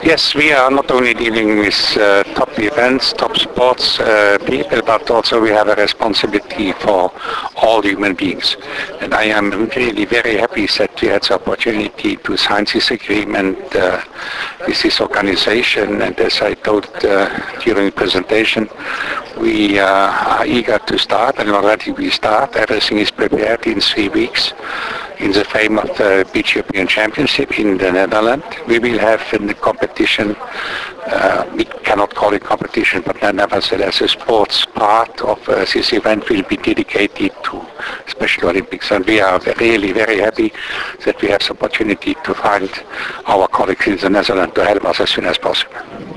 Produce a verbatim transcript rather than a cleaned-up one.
Yes, we are not only dealing with uh, top events, top sports uh, people, but also we have a responsibility for all human beings. And I am really very happy that we had the opportunity to sign this agreement uh, with this organization. And as I told uh, during the presentation, we uh, are eager to start, and already we start. Everything is prepared in three weeks. In the frame of the Beach European Championship in the Netherlands, we will have in the competition, uh, we cannot call it competition, but nevertheless a sports part of uh, this event will be dedicated to Special Olympics. And we are really very happy that we have the opportunity to find our colleagues in the Netherlands to help us as soon as possible.